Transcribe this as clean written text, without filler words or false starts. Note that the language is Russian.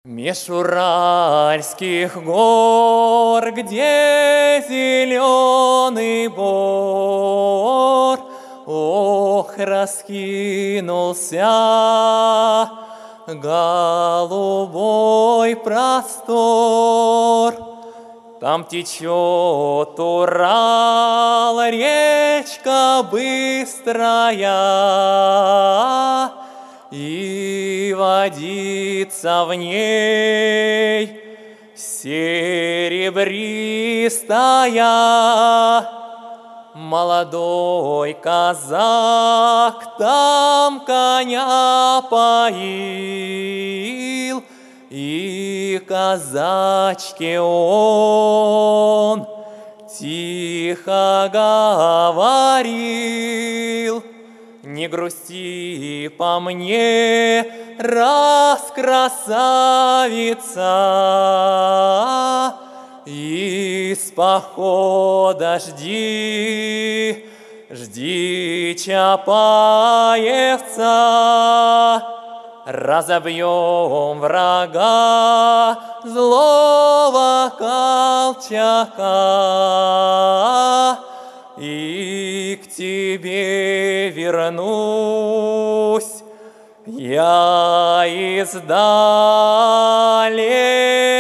Меж уральских гор, где зеленый бор, ох, раскинулся голубой простор. Там течет Урал, речка быстрая, и водится в ней серебристая. Молодой казак там коня поил, и казачке он тихо говорил: не грусти по мне, раз красавица, из похода жди Чапаевца. Разобьем врага злого Колчака, и к тебе вернусь я издалека.